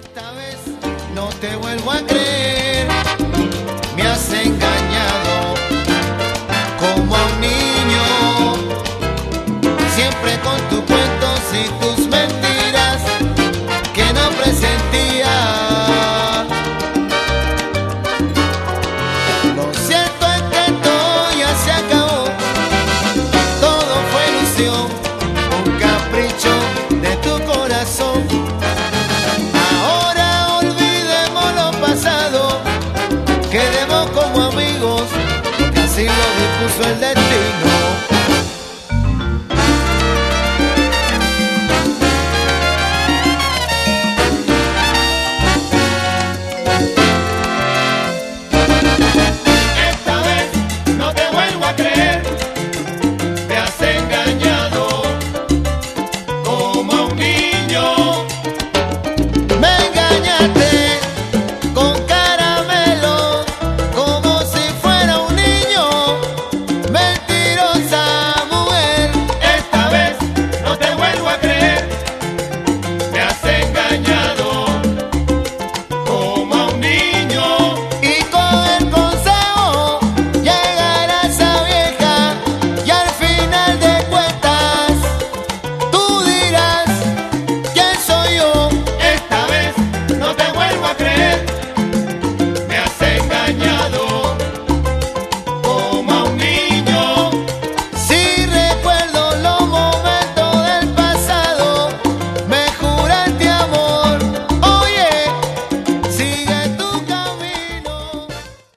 Esta vez no te vuelvo a creer, me has engañado como a un niño, siempre con tus cuentos y tus mentiras que no presentía.